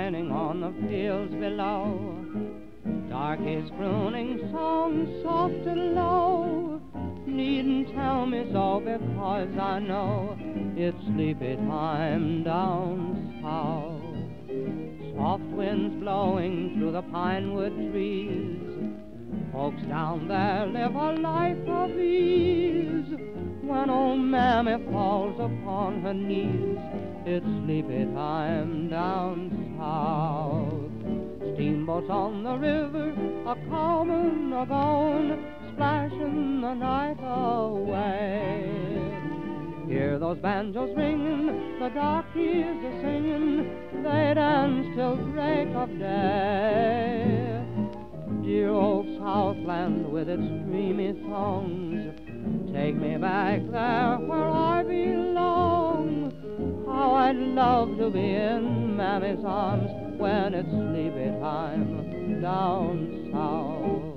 shining on the fields below. Darkies crooning songs soft and low. Needn't tell me so because I know it's sleepy time down south. Soft winds blowing through the pine wood trees. Folks down there live a life of ease. When old Mammy falls upon her knees, it's sleepy time down south. Steamboats on the river are comin' or gone, splashing the night away. Hear those banjos ringing, the darkies a singing, they dance till break of day. Dear old Southland with its dreamy songs, take me back there where I belong. How I'd love to be in Mammy's arms when it's sleepy time down south.